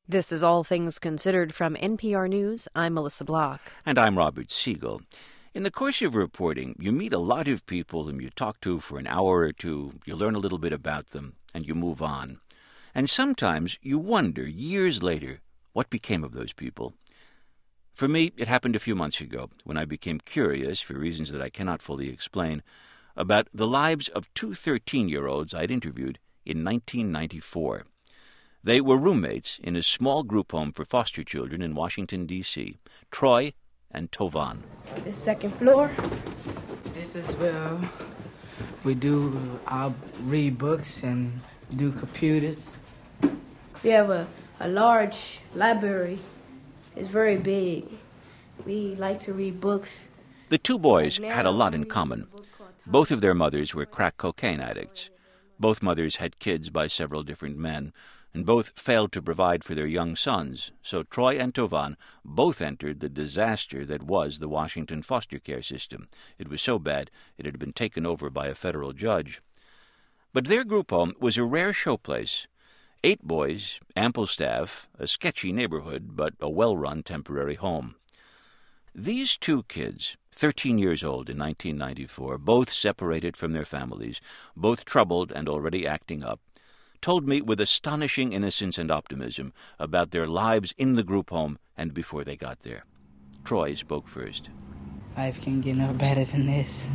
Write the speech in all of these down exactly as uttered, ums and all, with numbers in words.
This is All Things Considered from N P R News. I'm Melissa Block. And I'm Robert Siegel. In the course of reporting, you meet a lot of people whom you talk to for an hour or two, you learn a little bit about them, and you move on. And sometimes you wonder, years later, what became of those people. For me, it happened a few months ago, when I became curious, for reasons that I cannot fully explain, about the lives of two thirteen-year-olds I'd interviewed in nineteen ninety-four. They were roommates in a small group home for foster children in Washington, D C Troy and Tovan. The second floor. This is where we do, I'll read books and do computers. We have a, a large library. It's very big. We like to read books. The two boys had a lot in common. Both of their mothers were crack cocaine addicts. Both mothers had kids by several different men, and both failed to provide for their young sons, so Troy and Tovan both entered the disaster that was the Washington foster care system. It was so bad it had been taken over by a federal judge. But their group home was a rare showplace. Eight boys, ample staff, a sketchy neighborhood, but a well-run temporary home. These two kids, thirteen years old in nineteen ninety-four, both separated from their families, both troubled and already acting up, told me with astonishing innocence and optimism about their lives in the group home and before they got there. Troy spoke first. Life can't get no better than this.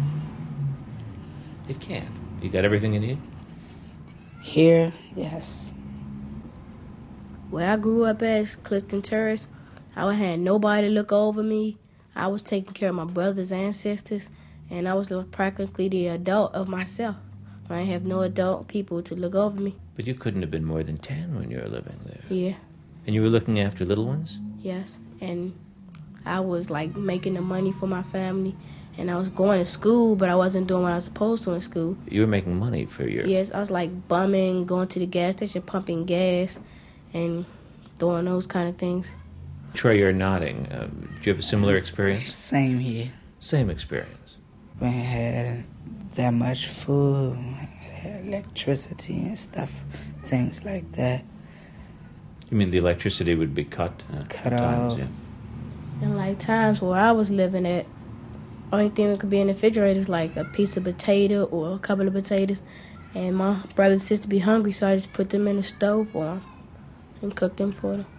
It can. You got everything you need? Here, yes. Where I grew up at, Clifton Terrace, I had nobody to look over me. I was taking care of my brothers and sisters, and I was practically the adult of myself. I didn't have no adult people to look over me. But you couldn't have been more than ten when you were living there. Yeah. And you were looking after little ones? Yes. And I was, like, making the money for my family. And I was going to school, but I wasn't doing what I was supposed to in school. You were making money for your... Yes, I was, like, bumming, going to the gas station, pumping gas, and doing those kind of things. Troy, you're nodding. Uh, did you have a similar experience? Same here. Same experience. We ain't had that much food, had electricity and stuff, things like that. You mean the electricity would be cut? Uh, Cut times, off. Yeah. And, like, times where I was living at, only thing that could be in the refrigerator is, like, a piece of potato or a couple of potatoes. And my brother and sister be hungry, so I just put them in the stove for them and cook them for them.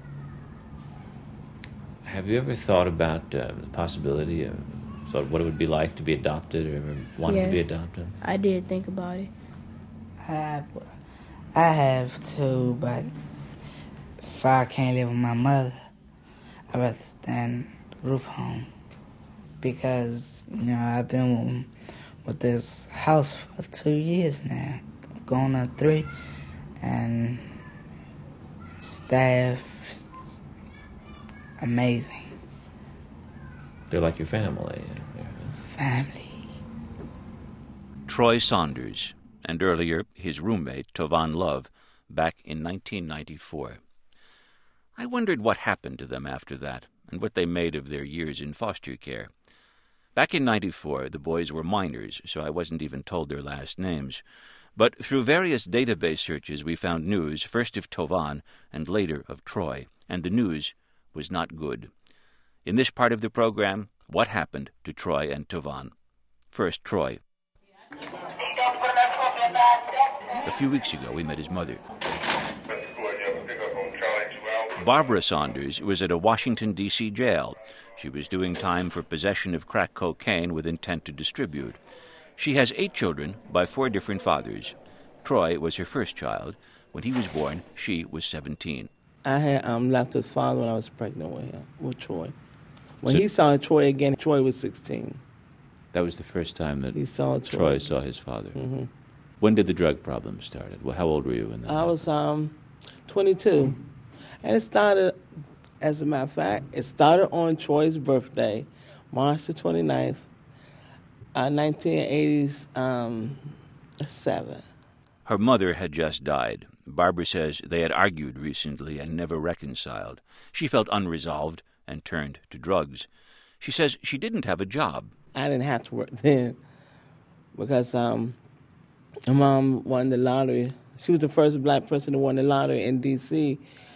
Have you ever thought about uh, the possibility of thought what it would be like to be adopted or ever wanted yes, to be adopted? I did think about it. I have, I have too, but if I can't live with my mother, I'd rather stay in the group home. Because, you know, I've been with, with this house for two years now, going on three, and staff, amazing. They're like your family. Family. Troy Saunders, and earlier his roommate, Tovan Love, back in nineteen ninety-four. I wondered what happened to them after that, and what they made of their years in foster care. Back in ninety-four, the boys were minors, so I wasn't even told their last names. But through various database searches, we found news, first of Tovan and later of Troy, and the news was not good. In this part of the program, what happened to Troy and Tovan? First, Troy. A few weeks ago, we met his mother. Barbara Saunders was at a Washington, D C jail. She was doing time for possession of crack cocaine with intent to distribute. She has eight children by four different fathers. Troy was her first child. When he was born, she was seventeen. I had um, left his father when I was pregnant with him, with Troy. When So- he saw Troy again, Troy was sixteen. That was the first time that He saw Troy. Troy saw his father. hmm When did the drug problem start? Well, how old were you when that I was um, twenty-two. And it started, as a matter of fact, it started on Troy's birthday, March the twenty-ninth, uh, nineteen eighty-seven. Her mother had just died. Barbara says they had argued recently and never reconciled. She felt unresolved and turned to drugs. She says she didn't have a job. I didn't have to work then because um, my mom won the lottery. She was the first black person to win the lottery in D C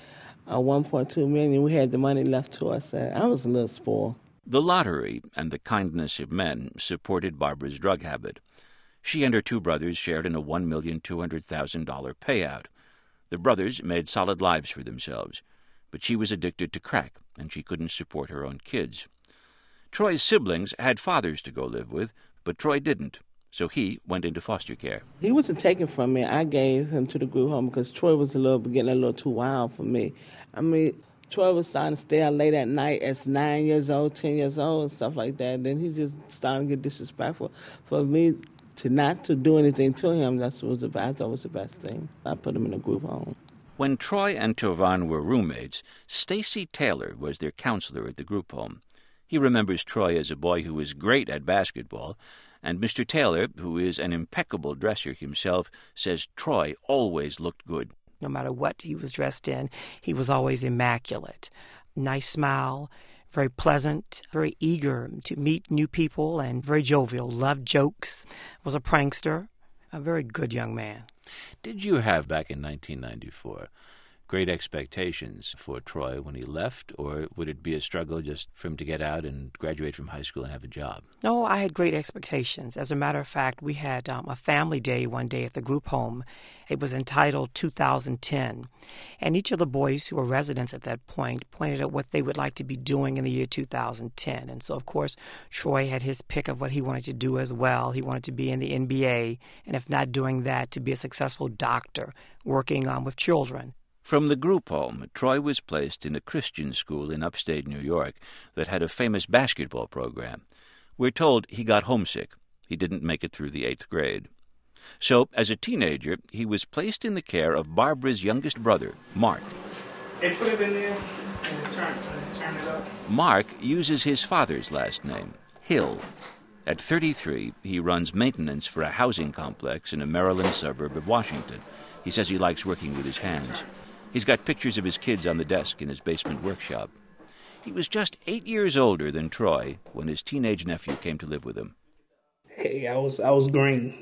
uh, one point two million dollars. We had the money left to us. Uh, I was a little spoiled. The lottery and the kindness of men supported Barbara's drug habit. She and her two brothers shared in a one million two hundred thousand dollars payout. The brothers made solid lives for themselves, but she was addicted to crack, and she couldn't support her own kids. Troy's siblings had fathers to go live with, but Troy didn't, so he went into foster care. He wasn't taken from me. I gave him to the group home because Troy was a little getting a little too wild for me. I mean, Troy was starting to stay out late at night at nine years old, ten years old, and stuff like that. Then he just started to get disrespectful. For me to not to do anything to him, that's what was the, I thought was the best thing. I put him in a group home. When Troy and Tovan were roommates, Stacy Taylor was their counselor at the group home. He remembers Troy as a boy who was great at basketball, and Mister Taylor, who is an impeccable dresser himself, says Troy always looked good. No matter what he was dressed in, he was always immaculate. Nice smile, very pleasant, very eager to meet new people, and very jovial, loved jokes, was a prankster, a very good young man. Did you have, back in nineteen ninety-four, great expectations for Troy when he left, or would it be a struggle just for him to get out and graduate from high school and have a job? No, I had great expectations. As a matter of fact, we had um, a family day one day at the group home. It was entitled two thousand ten, and each of the boys who were residents at that point pointed out what they would like to be doing in the year two thousand ten. And so, of course, Troy had his pick of what he wanted to do as well. He wanted to be in the N B A, and if not doing that, to be a successful doctor working um, with children. From the group home, Troy was placed in a Christian school in upstate New York that had a famous basketball program. We're told he got homesick. He didn't make it through the eighth grade. So, as a teenager, he was placed in the care of Barbara's youngest brother, Mark. Hey, put it in there and turn, turn it up. Mark uses his father's last name, Hill. At thirty-three, he runs maintenance for a housing complex in a Maryland suburb of Washington. He says he likes working with his hands. He's got pictures of his kids on the desk in his basement workshop. He was just eight years older than Troy when his teenage nephew came to live with him. Hey, I was I was green.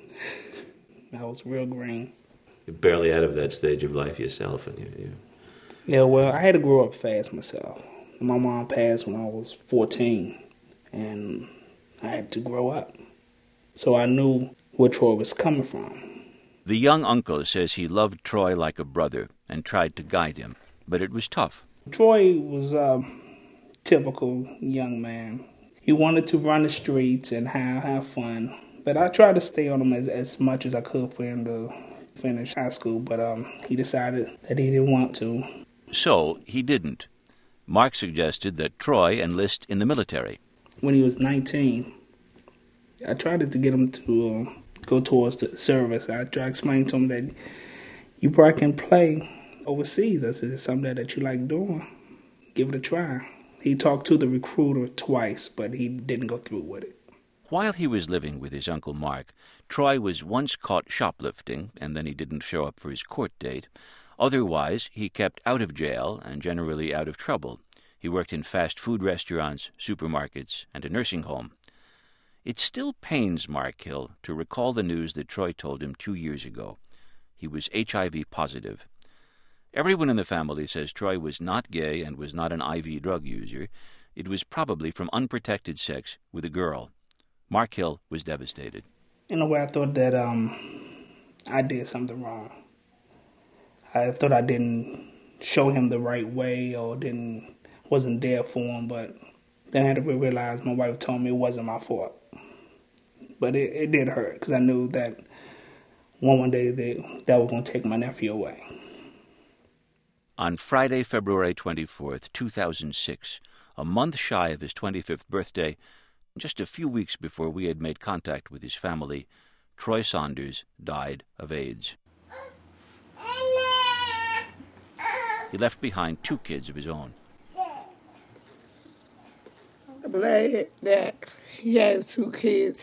I was real green. You're barely out of that stage of life yourself, and you. you... Yeah, well, I had to grow up fast myself. My mom passed when I was fourteen, and I had to grow up. So I knew where Troy was coming from. The young uncle says he loved Troy like a brother and tried to guide him, but it was tough. Troy was a typical young man. He wanted to run the streets and have, have fun, but I tried to stay on him as, as much as I could for him to finish high school, but um, he decided that he didn't want to. So he didn't. Mark suggested that Troy enlist in the military. When he was nineteen, I tried to get him to uh, go towards the service. I tried to explain to him that you probably can play overseas. I said, it's something that you like doing. Give it a try. He talked to the recruiter twice, but he didn't go through with it. While he was living with his Uncle Mark, Troy was once caught shoplifting, and then he didn't show up for his court date. Otherwise, he kept out of jail and generally out of trouble. He worked in fast food restaurants, supermarkets, and a nursing home. It still pains Mark Hill to recall the news that Troy told him two years ago. He was H I V positive. Everyone in the family says Troy was not gay and was not an I V drug user. It was probably from unprotected sex with a girl. Mark Hill was devastated. In a way, I thought that um, I did something wrong. I thought I didn't show him the right way or didn't wasn't there for him, but then I had to realize my wife told me it wasn't my fault. But it, it did hurt because I knew that one one day they, that was going to take my nephew away. On Friday, February twenty-fourth, two thousand six, a month shy of his twenty-fifth birthday, just a few weeks before we had made contact with his family, Troy Saunders died of AIDS. He left behind two kids of his own. I'm glad that he had two kids.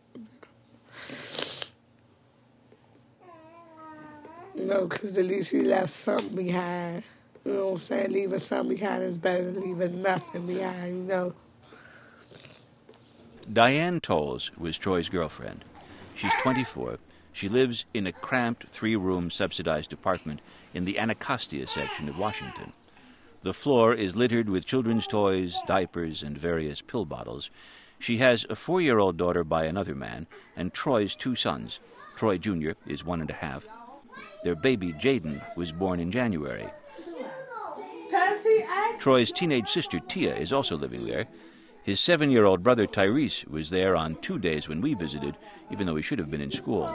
You know, because at least he left something behind. You know what I'm saying? Leaving something behind is better than leaving nothing behind, you know. Diane Tolles was Troy's girlfriend. She's twenty-four. She lives in a cramped three-room subsidized apartment in the Anacostia section of Washington. The floor is littered with children's toys, diapers, and various pill bottles. She has a four-year-old daughter by another man, and Troy's two sons. Troy Junior is one and a half. Their baby, Jaden, was born in January. Troy's teenage sister, Tia, is also living there. His seven-year-old brother, Tyrese, was there on two days when we visited, even though he should have been in school.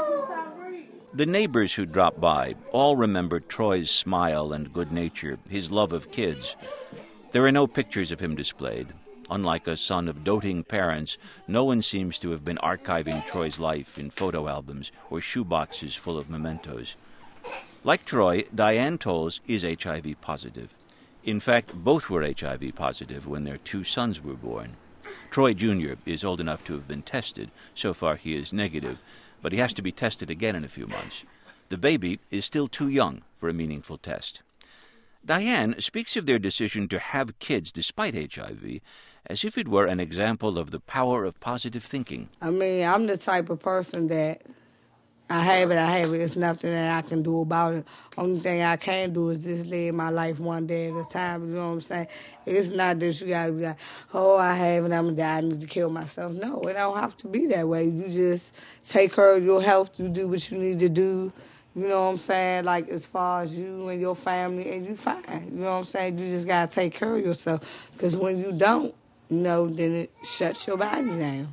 The neighbors who dropped by all remembered Troy's smile and good nature, his love of kids. There are no pictures of him displayed. Unlike a son of doting parents, no one seems to have been archiving Troy's life in photo albums or shoeboxes full of mementos. Like Troy, Diane Tolles is H I V positive. In fact, both were H I V positive when their two sons were born. Troy Junior is old enough to have been tested. So far, he is negative, but he has to be tested again in a few months. The baby is still too young for a meaningful test. Diane speaks of their decision to have kids despite H I V as if it were an example of the power of positive thinking. I mean, I'm the type of person that I have it, I have it. It's nothing that I can do about it. Only thing I can do is just live my life one day at a time, you know what I'm saying? It's not that you got to be like, oh, I have it, I'm going to die, I need to kill myself. No, it don't have to be that way. You just take care of your health, you do what you need to do. You know what I'm saying? Like, as far as you and your family, and you fine. You know what I'm saying? You just got to take care of yourself. Because when you don't, you know, then it shuts your body down.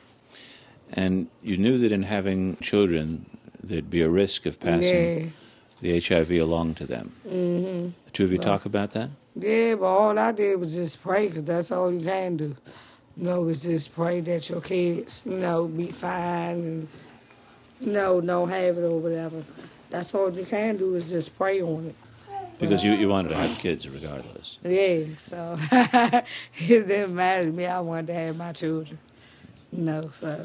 And you knew that in having children, there'd be a risk of passing yeah. the H I V along to them. Mm-hmm. The two of you but, talk about that? Yeah, but all I did was just pray, because that's all you can do. You know, was just pray that your kids, you know, be fine and, you know, don't have it or whatever. That's all you can do is just pray on it. Because you, you wanted to have kids regardless. Yeah, so it didn't matter to me. I wanted to have my children. You know, so...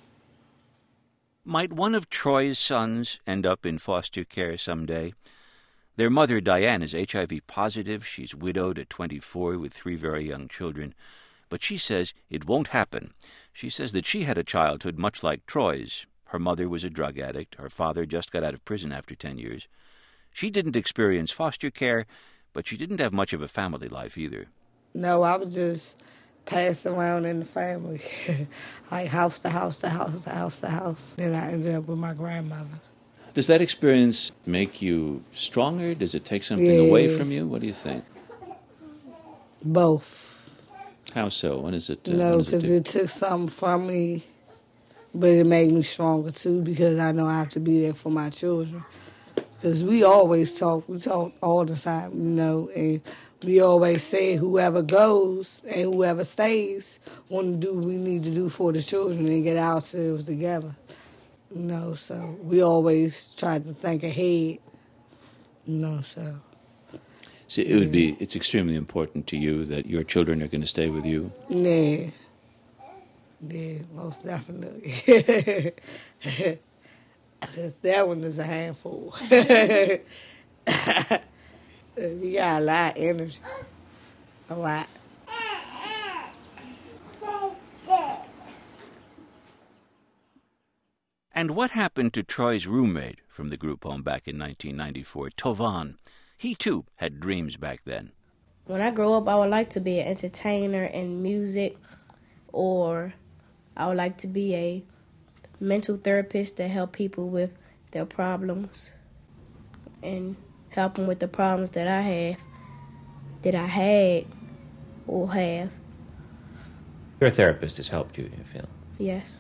Might one of Troy's sons end up in foster care someday? Their mother, Diane, is H I V positive. She's widowed at twenty-four with three very young children. But she says it won't happen. She says that she had a childhood much like Troy's. Her mother was a drug addict. Her father just got out of prison after ten years. She didn't experience foster care, but she didn't have much of a family life either. No, I was just passed around in the family, like house to house to house to house to house. Then I ended up with my grandmother. Does that experience make you stronger? Does it take something yeah. away from you? What do you think? Both. How so? What is it? Uh, no, because it, it took something from me, but it made me stronger too, because I know I have to be there for my children. Because we always talk, we talk all the time, you know, and we always say whoever goes and whoever stays want to do what we need to do for the children and get ourselves together. You know, so we always try to think ahead, you know, so. So it would be, it's extremely important to you that your children are going to stay with you? Yeah. Yeah, most definitely. That one is a handful. You got a lot of energy. A lot. And what happened to Troy's roommate from the group home back in nineteen ninety-four, Tovan? He, too, had dreams back then. When I grow up, I would like to be an entertainer in music, or I would like to be a mental therapist to help people with their problems and help them with the problems that I have, that I had or have. Your therapist has helped you, you feel? Yes.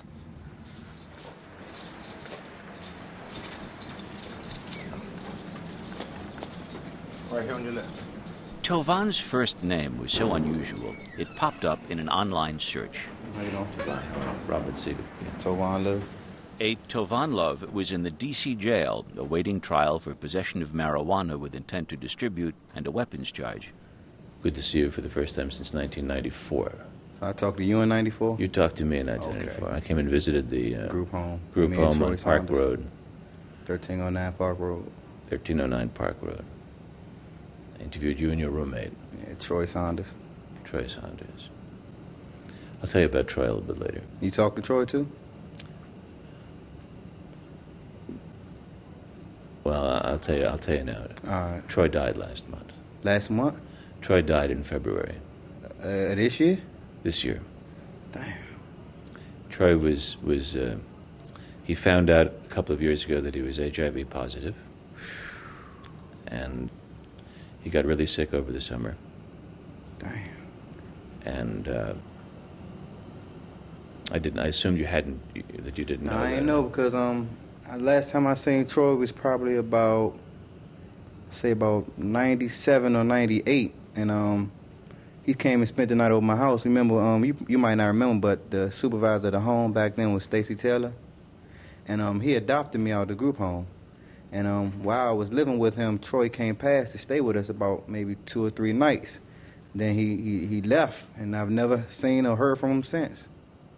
Right here on your left. Tovan's first name was so unusual, it popped up in an online search. How you doing? Robert Seager. Yeah. Tovan Love. A Tovan Love was in the D C jail awaiting trial for possession of marijuana with intent to distribute and a weapons charge. Good to see you for the first time since nineteen ninety-four. I talked to you in ninety-four? You talked to me in nineteen ninety-four. Okay. I came and visited the uh, group home. Group home on Park Saunders. Road. thirteen oh nine Park Road. thirteen oh nine Park Road. I interviewed you and your roommate. Yeah, Troy Saunders. Troy Saunders. I'll tell you about Troy a little bit later. You talked to Troy, too? Well, I'll tell you. I'll tell you now. All right. Troy died last month. Last month? Troy died in February. Uh, this year? This year. Damn. Troy was, was uh, he found out a couple of years ago that he was H I V positive. And he got really sick over the summer. Damn. And uh, I didn't. I assumed you hadn't. That you didn't know. No, I that. ain't know because um, last time I seen Troy was probably about, say about ninety-seven or ninety-eight, and um, he came and spent the night over my house. Remember, um, you you might not remember, but the supervisor of the home back then was Stacy Taylor, and um, he adopted me out of the group home. And um, while I was living with him, Troy came past to stay with us about maybe two or three nights. Then he, he, he left, and I've never seen or heard from him since.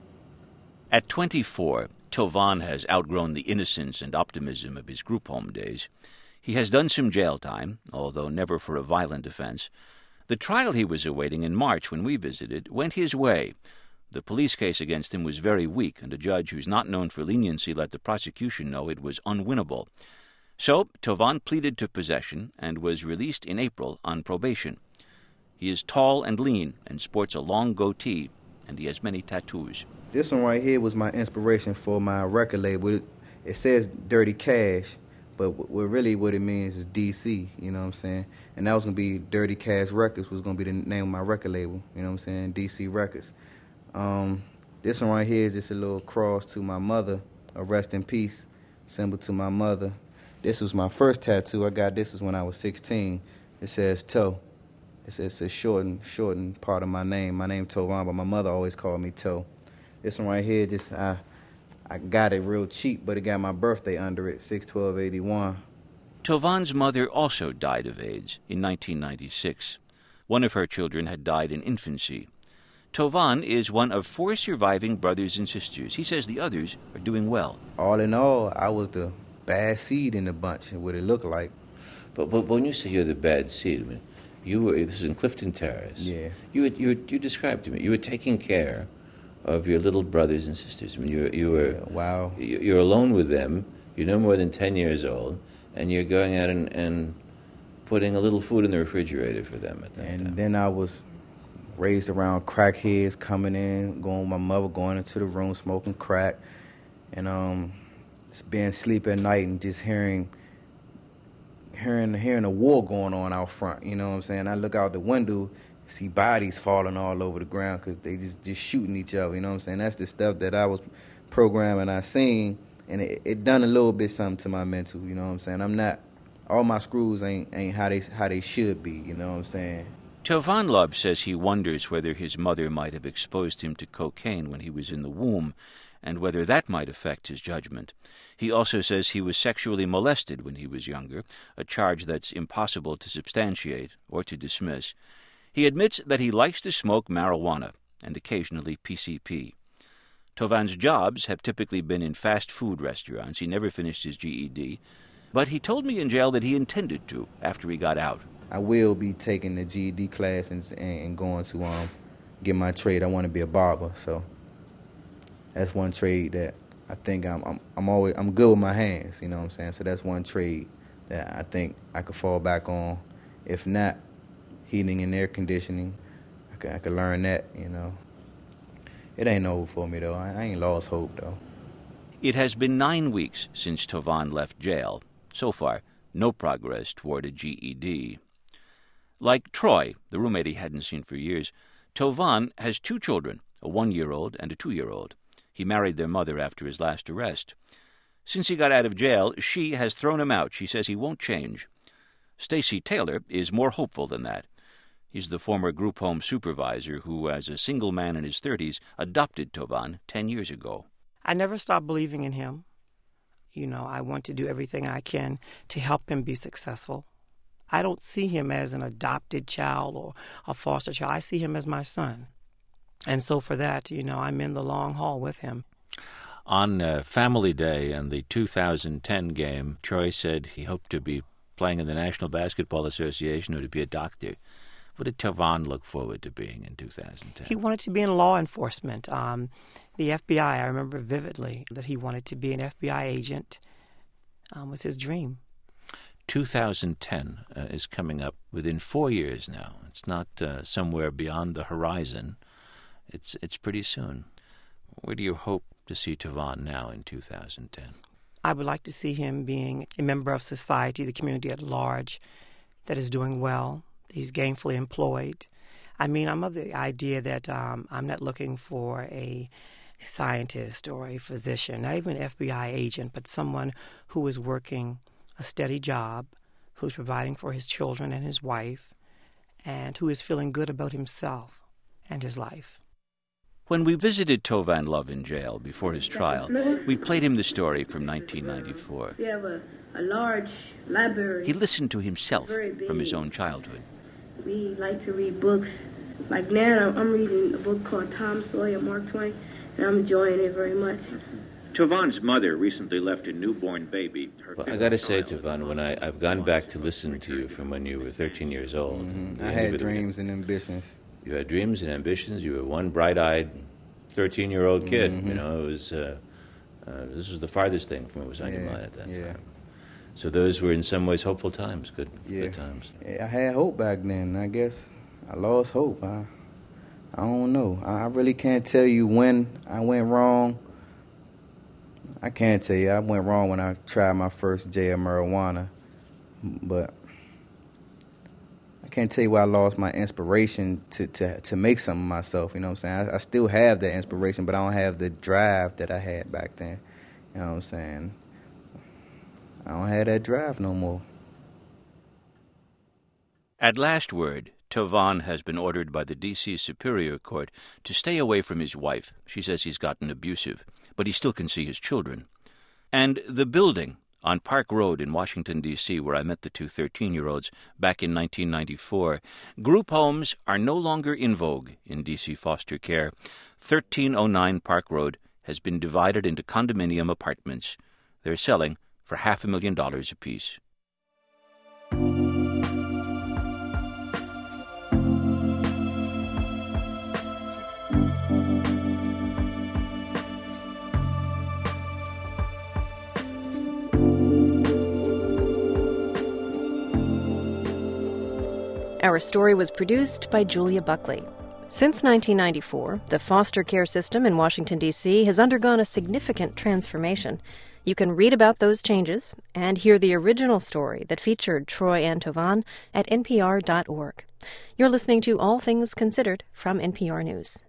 At twenty-four, Tovan has outgrown the innocence and optimism of his group home days. He has done some jail time, although never for a violent offense. The trial he was awaiting in March when we visited went his way. The police case against him was very weak, and a judge who's not known for leniency let the prosecution know it was unwinnable. So Tovan pleaded to possession and was released in April on probation. He is tall and lean and sports a long goatee, and he has many tattoos. This one right here was my inspiration for my record label. It, it says Dirty Cash, but what really what it means is D C, you know what I'm saying? And that was going to be Dirty Cash Records was going to be the name of my record label, you know what I'm saying? D C Records. Um, this one right here is just a little cross to my mother, a rest in peace symbol to my mother. This was my first tattoo. I got this was when I was sixteen. It says Toe. It's, it's a shortened, shortened part of my name. My name Tovan, but my mother always called me Toe. This one right here, just I, I got it real cheap, but it got my birthday under it, six twelve eighty-one. Tovan's mother also died of AIDS in nineteen ninety-six. One of her children had died in infancy. Tovan is one of four surviving brothers and sisters. He says the others are doing well. All in all, I was the bad seed in the bunch, what it looked like. But, but when you say you're the bad seed, I mean, you were, this is in Clifton Terrace. Yeah. You, were, you, you described to me, you were taking care of your little brothers and sisters. I mean, you, you were, yeah, wow. You, you're alone with them, you're no more than ten years old, and you're going out and, and putting a little food in the refrigerator for them at that and time. And then I was raised around crackheads coming in, going with my mother, going into the room, smoking crack, and um, just being asleep at night and just hearing hearing hearing a war going on out front, you know what I'm saying? I look out the window, see bodies falling all over the ground because they just, just shooting each other, you know what I'm saying? That's the stuff that I was programming, I seen, and it, it done a little bit something to my mental, you know what I'm saying? I'm not, all my screws ain't ain't how they how they should be, you know what I'm saying? Tovan Love says he wonders whether his mother might have exposed him to cocaine when he was in the womb, and whether that might affect his judgment. He also says he was sexually molested when he was younger, a charge that's impossible to substantiate or to dismiss. He admits that he likes to smoke marijuana and occasionally P C P. Tovan's jobs have typically been in fast food restaurants. He never finished his G E D, but he told me in jail that he intended to after he got out. I will be taking the G E D class and, and going to um, get my trade. I want to be a barber, so that's one trade that I think I'm I'm I'm always I'm good with my hands. You know what I'm saying? So that's one trade that I think I could fall back on. If not, heating and air conditioning, I could I could learn that. You know, it ain't over for me though. I, I ain't lost hope though. It has been nine weeks since Tovan left jail. So far, no progress toward a G E D. Like Troy, the roommate he hadn't seen for years, Tovan has two children, a one-year-old and a two-year-old. He married their mother after his last arrest. Since he got out of jail, she has thrown him out. She says he won't change. Stacy Taylor is more hopeful than that. He's the former group home supervisor who, as a single man in his thirties, adopted Tovan ten years ago. I never stopped believing in him. You know, I want to do everything I can to help him be successful. I don't see him as an adopted child or a foster child. I see him as my son. And so for that, you know, I'm in the long haul with him. On uh, Family Day and the two thousand ten game, Troy said he hoped to be playing in the National Basketball Association or to be a doctor. What did Tovan look forward to being in two thousand ten? He wanted to be in law enforcement. Um, the F B I, I remember vividly that he wanted to be an F B I agent. Um, was his dream. two thousand ten uh, is coming up within four years now. It's not uh, somewhere beyond the horizon. It's it's pretty soon. Where do you hope to see Tovon now in two thousand ten? I would like to see him being a member of society, the community at large, that is doing well. He's gainfully employed. I mean, I'm of the idea that um, I'm not looking for a scientist or a physician, not even an F B I agent, but someone who is working a steady job, who's providing for his children and his wife, and who is feeling good about himself and his life. When we visited Tovon Love in jail before his trial, we played him the story from nineteen ninety-four. We have a, a large library. He listened to himself from his own childhood. We like to read books. Like now, I'm reading a book called Tom Sawyer, Mark Twain, and I'm enjoying it very much. Tovon's mother recently left a newborn baby. Well, I got to say, Tovon, when I, I've gone back to listen to you from when you were thirteen years old. Mm-hmm. I had dreams and ambitions. You had dreams and ambitions. You were one bright-eyed thirteen-year-old kid. Mm-hmm. You know, it was uh, uh, this was the farthest thing from what was on yeah, your mind at that yeah. time. So those were in some ways hopeful times, good, yeah. good times. Yeah, I had hope back then. I guess I lost hope. I, I don't know. I really can't tell you when I went wrong. I can't tell you. I went wrong when I tried my first J of marijuana, but I can't tell you where I lost my inspiration to, to, to make something of myself. You know what I'm saying? I, I still have that inspiration, but I don't have the drive that I had back then. You know what I'm saying? I don't have that drive no more. At last word, Tovon has been ordered by the D C Superior Court to stay away from his wife. She says he's gotten abusive, but he still can see his children. And the building on Park Road in Washington, D C, where I met the two thirteen-year-olds back in nineteen ninety-four, group homes are no longer in vogue in D C foster care. thirteen oh nine Park Road has been divided into condominium apartments. They're selling for half a million dollars apiece. Our story was produced by Julia Buckley. Since nineteen ninety-four, the foster care system in Washington, D C has undergone a significant transformation. You can read about those changes and hear the original story that featured Troy and Tovon at N P R dot org. You're listening to All Things Considered from N P R News.